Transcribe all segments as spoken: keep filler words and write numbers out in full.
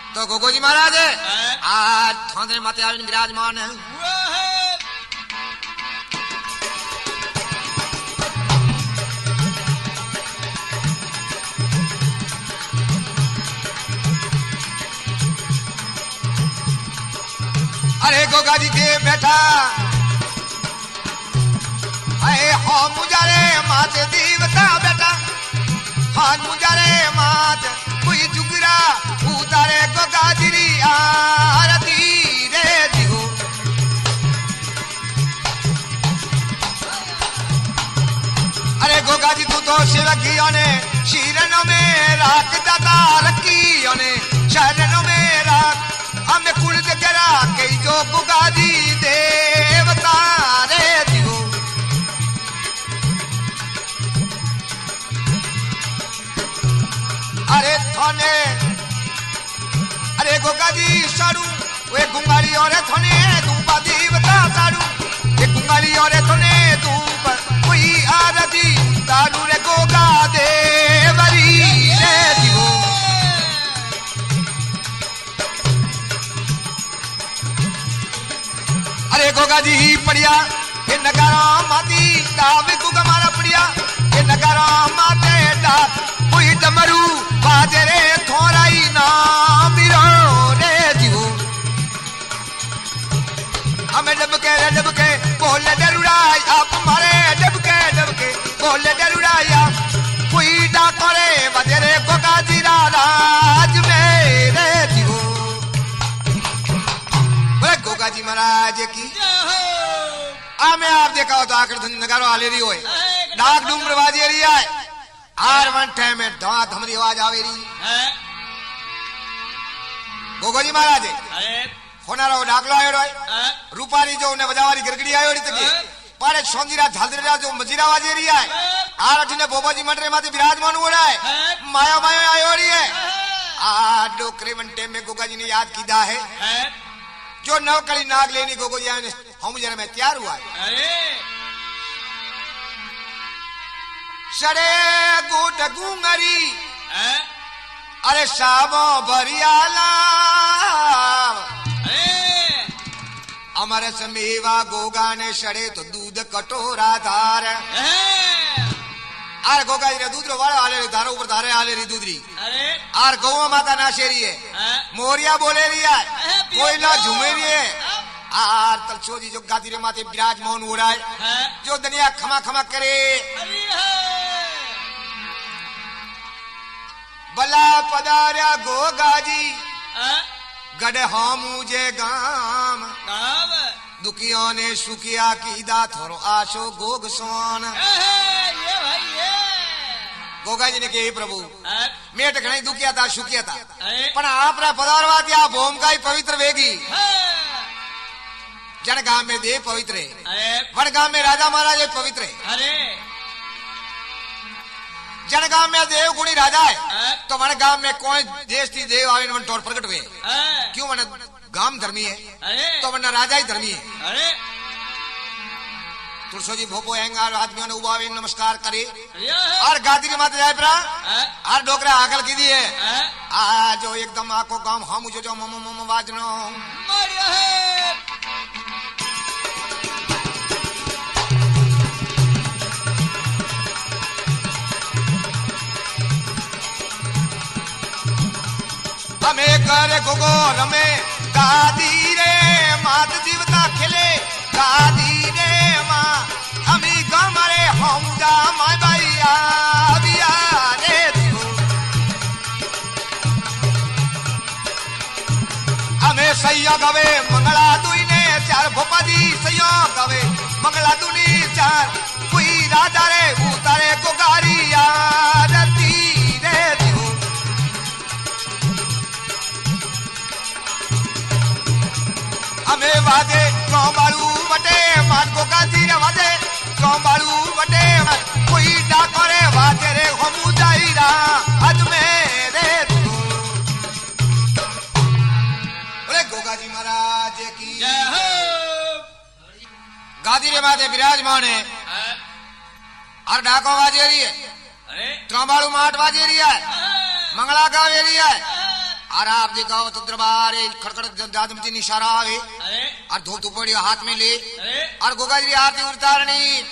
तो गोगो जी महाराज आज थांदरे माते आविन विराजमान है। अरे गोगा जी के बैठा अरे हो मुजारे माते देवता बेटा हाँ मुजारे मात कोई जुगरा उतारे गोगा जी आरती रे दिहो। अरे गोगा जी तू तो शिवकियों ने शीरनों में राख दाता रखियों ने शरणों में राख हमें कुल जगरा कई जो गोगा जी देवता रे दिहो। अरे थाने अरे गोगा जी सारू वे गुंगाली और थाने धूपा देवता सारू ये गुंगाली और थाने धूप कोई आरती दारू रे गोगा देवरी रे दिहो। अरे गोगा जी ही पड़िया ये नगारा माती दावे गोगा मारा पड़िया ये नगारा माते डा कोई डमरू बाजे रे थोराई ना बिरो रे दिहो। हमें डबके रे डबके बोले डरुड़ाई आप मारे डबके डबके बोले डरुड़ाया कोई डाकोरे बाजे रे गोगा जी राज में रे दिहो। बोले गोगा जी महाराज की आ मैं आप देखा हो तो आकर धन नगारो आले रही होए डाक डूंगर बाजे रही है आर वन टाइम में दांत हमारी आवाज आवे रही गोगो जी महाराज होना रहो डाकलो आयो रहो रूपारी जो ने बजावारी गिरगड़ी आयो रही तके पारे सोंदीरा झालदरा जो मजीरा बाजे रही है आर अठने बोबो जी मंडरे माते विराजमान हो रहा है माया माया आयो रही है आ डोकरे मंटे में गोगा जी ने याद कीदा है जो नवकली नाग लेनी गोगो जी ने हम जरा में तैयार हुआ है। सड़े गोट गुंगरी अरे साबो बरियाला अमर समेवा गोगा ने सड़े तो दूध कटोरा धार आर गोगा जी दूध रो वाले आले धारो ऊपर धारे आले री दूधरी आर गौ माता नाशेरी है मोरिया बोले रही है कोई ना झूमे रही है आर तलछो जी जो गादी रे माते विराजमान हो रहा है जो दुनिया खमा खमा करे बला पदारा गोगा जी गढ़ हाँ मुझे गाम दुखियों ने सुखिया की दा थोरो आशो गोग सोन। गोगा जी ने कही प्रभु मैं टकनाई दुखिया था सुखिया था पर आप रा पदारवा क्या भोम का ही पवित्र वेगी जन गांव में देव पवित्र है वन गांव में राजा महाराज पवित्र है जन गांव में देव गुणी राजा है तो मन गांव में कौन देश थी देव आवे मन तौर प्रकट हुए क्यों मन गांव धर्मी है तो मन राजा ही धर्मी है। तुलसो जी भोपो आएंगे आदमियों ने उबावे नमस्कार करे और गादी के माते जाए परा और डोकरा आकल की दिए आ जो एकदम आको गांव हम जो जो मम मम वाजनो हमें करे गोगो रमे गादी रे मात जीवता खेले गादी रे माँ हमी गमरे हम जा माय भैया दिया रे दियो। हमें सैया गवे मंगला दुई ने चार भोपा जी सैया गवे मंगला दुनी चार कोई राजा रे उतारे गोगारी आरती रे दियो। हमें वादे कौमालू बटे माट को गाजी रे वादे कौमालू बटे कोई डाकोरे वादे रे हमू जाईरा हद में रे तू। बोले गोगा जी महाराज की जय हो। गादी रे माते विराजमान है और डाको वाजे रही है कौमालू माट वाजे रही है मंगला गावे रही है और आप दिखाओ तो दरबार खड़खड़ जादमती इशारा आवे और धूप धूपड़ी हाथ में ले और गोगा जी आरती उतारनी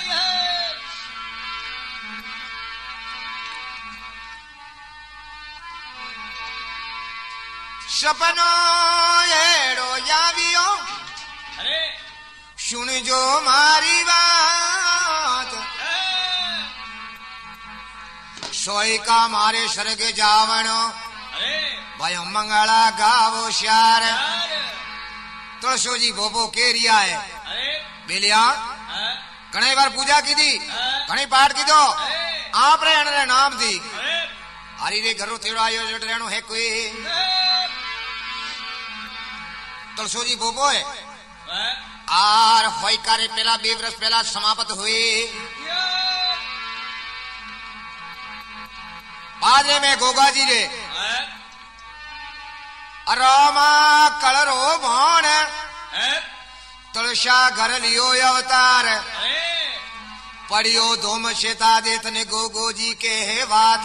सपनो एड़ो यावियो सुन जो मारी बात सोई का मारे स्वर्ग जावण भाई मंगला गावो श्यार तुलसो जी बोबो केरिया है बेलिया घणी बार पूजा की थी घणी पाठ की दो आप रे अनरे नाम थी हरी रे घरों तेड़ो आयो जट रहनो है कोई तुलसो जी बोबो है आर होई कारे पहला बे वर्ष पहला समाप्त हुए बादरे में गोगा जी रे रामा कलरो भौण तुलसा घर लियो अवतार पढ़ियो धूम शेता देतने गोगो जी के है बात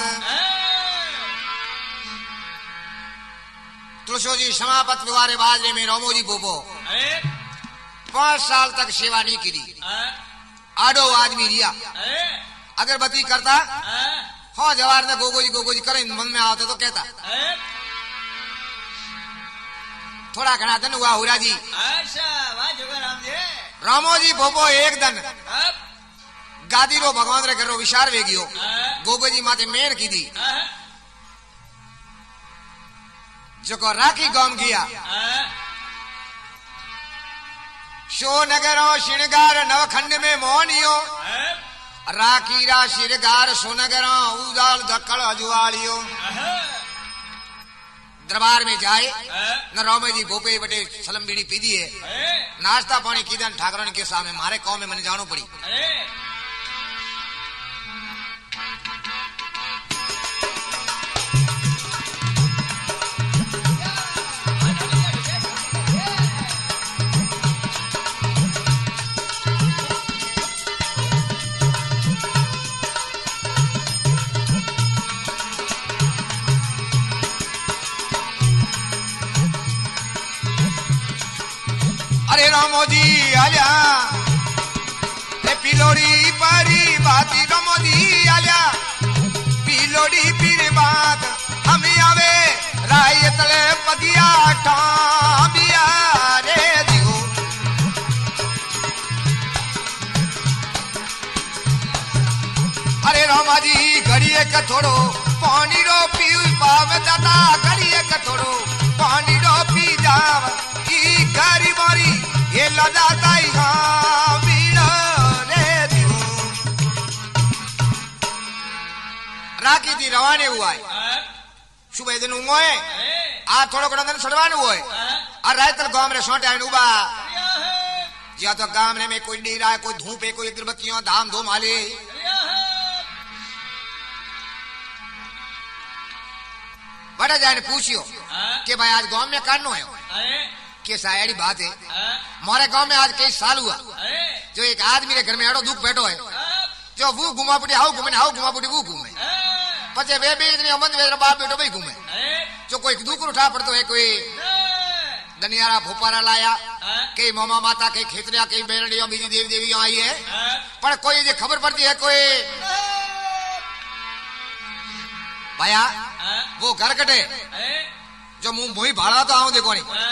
तुलसो जी समापत विवारे बाजरे में रोमो जी बोबो पांच साल तक सेवा नहीं की आडो आदमी रिया अगरबत्ती करता हाँ जवार ने गोगो जी गोगो जी करे मन में आवते तो कहता थोड़ा घना दिन हुआ हुरा जी रामो जी बोबो एक दिन गादी रो भगवान रे करो विचार वेगियो गोगो जी माते मेर की दी जो को राखी गांव गया शो नगरो श्रृंगार नवखंड में मोहनियो राखी रा श्रृंगार सोनगरो उजाल धक्कड़ अजुआलियो दरबार में जाए न रोमे जी भोपे बटे सलम बीड़ी पी दी है नाश्ता पानी की दन ठाकरन के सामने मारे कौम में मन जानो पड़ी अरे रामो जी आजा पिलोड़ी परी बाती रामो जी आजा पिलोड़ी पीर बात हम आवे राय तले पगिया ठाबिया रे दियो अरे रामा जी घड़िए का थोड़ो पानी रो पी पावे दादा घड़िए का थोड़ो पानी रो पी जाव की गरी मारी ये लदाता ही हाँ बीना रे दियो राखी थी रवाने हुआ है सुबह दिन उंगोए आज थोड़ा घड़ा दिन सड़वाने हुआ है और रात तक गांव रे सोटे आने उबा जिया तो गांव रे में कोई नहीं रहा है कोई धूप है कोई अगरबत्तियों धाम धूम आले बड़ा जाने पूछियो कि भाई आज गांव में करनो है के सायड़ी बात है हमारे गांव में आज कई साल हुआ जो एक आदमी रे घर में एड़ो दुख बैठो है जो वो घुमा पुटी हाउ घूमे हाउ घुमा पुटी वो घूमे पचे वे भी इतनी अमन वे बाप बेटो भी घूमे जो कोई दुख उठा पड़तो है कोई दनियारा भोपारा लाया कई मामा माता कई खेतरिया कई बेरड़िया बीजी देवी देवी आई है पर कोई ये खबर पड़ती है कोई भैया वो घर कटे जो मुंह मुही भाड़ा तो आऊं देखो नहीं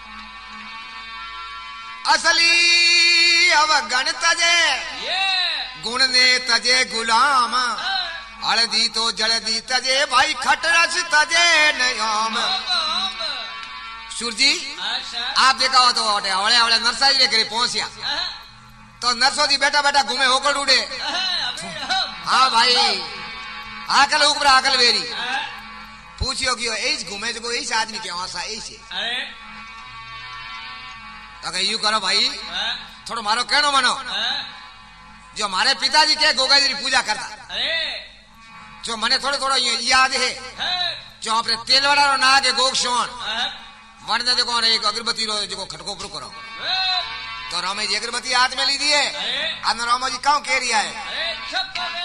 असली अवगण तजे गुण ने तजे गुलाम हल्दी तो जल्दी तजे भाई खटरस तजे नयाम सूरजी आप देखा हो तो हवड़े हवड़े नरसाई रे करे पहुंचिया तो नरसो दी बेटा बेटा घूमे होकर उड़े हाँ भाई आकल ऊपर आकल वेरी पूछियो कि ऐस घूमे जो ऐस आदमी के वहां ऐसे तो यू करो भाई थोड़ा मारो कहनो मनो जो हमारे पिताजी के गोगा जी पूजा करता जो मने थोड़े थोड़ा याद है जो अपने तेलवाड़ा रो ना के गोग सोन वन ने देखो एक अगरबत्ती रो जो खटको प्रो करो तो रामे जी अगरबत्ती हाथ में ली दिए अन रामा जी कहाँ कह रिया है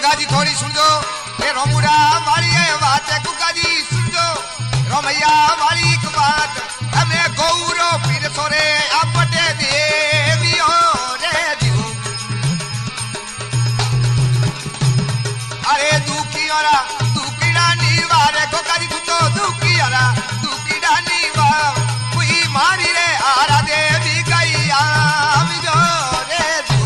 गोगा जी थोड़ी सुन जो ये रोमुड़ा वाली है बात है गुगा जी सुन जो रोमैया वाली एक बात हमें गौरो पीर सोरे आपटे देवियो रे दियो अरे दुखी औरा दुखी डानी वारे गोगा जी तो दुखी औरा दुखी डानी वार कोई मारी रे आरा देवी गई आम जो रे दियो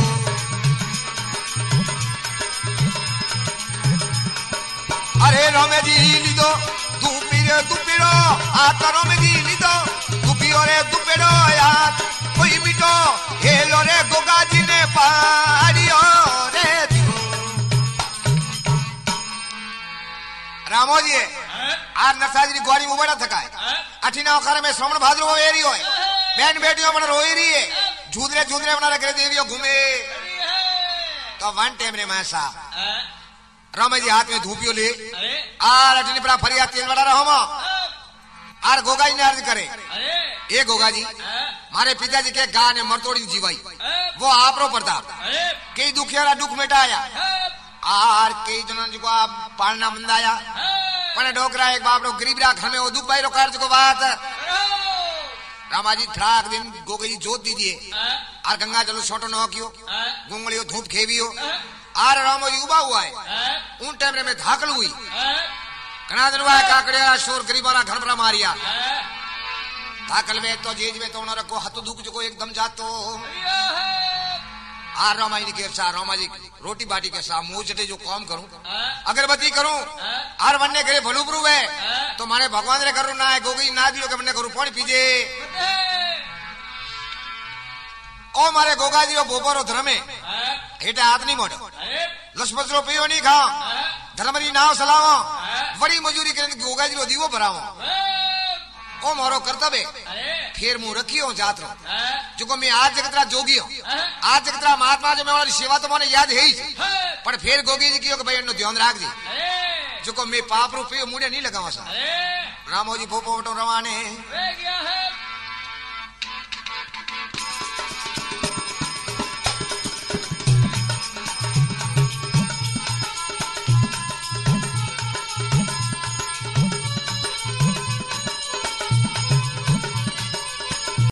अरे रोमे जी लीदो तू पीरे तू पीरो आ करो में जी लीदो तू पियो रे तू पीरो यार कोई मिटो हेलो रे गोगा जी ने पारियो रे दियो रामो जी आज नरसाजी गोड़ी में बड़ा थका है अठीना अखारे में श्रवण भाद्रो वेरी होय बहन बेटियों मन रोई रही है झूदरे झूदरे बना रखे देवियों घूमे तो वन टाइम रे मैसा रामा जी हाथ में धूपियो ले आर अठनी परा फरिया तेल बड़ा रहो आर गोगा जी ने अर्ज करे ए गोगा जी मारे पिताजी के गा ने मरतोड़ी जीवाई वो आप रो प्रताप कई दुखियारा दुख मिटाया आर कई जनन जी को आप पालना बंदाया पने डोकरा एक बाप रो गरीब रा घर में वो दुख भाई रो कार्य को बात रामा जी ठाक दिन गोगा जी जोत दीजिए आर गंगा जल छोटो न कियो गुंगलियो धूप खेवियो आर रामो जी उबा हुआ है उन टाइम रे में धाकल हुई कना दिन हुआ काकड़िया शोर गरीबाना घर पर मारिया धाकल में तो जेज में तो न रखो हाथ दुख जो एकदम जातो आर रामा जी के सा रामा जी रोटी बाटी के सा मुंह चटे जो काम करूं अगरबत्ती करूं आर बनने करे भलू प्रू है तो माने भगवान रे करूं ना है गोगी ना दियो के बनने करूं पानी पीजे ओ मारे गोगा जी बोपरो धर्मे हेटे हाथ नहीं मोड़ो लसपसरो पियो नहीं खाओ धर्मरी नाव सलावो बड़ी मजूरी करे गोगा जी रो दीवो भरावो ओ मारो कर्तव्य फिर मुंह रखियो जात रो जो मैं आज जगतरा जोगी हूं आज जगतरा महात्मा जो मैं वाली सेवा तो मैंने याद है ही पर फिर गोगी जी कियो के भाई ध्यान राख दी जो मैं पाप रू पियो मुड़े नहीं लगावा सा रामो जी भोपो रवाने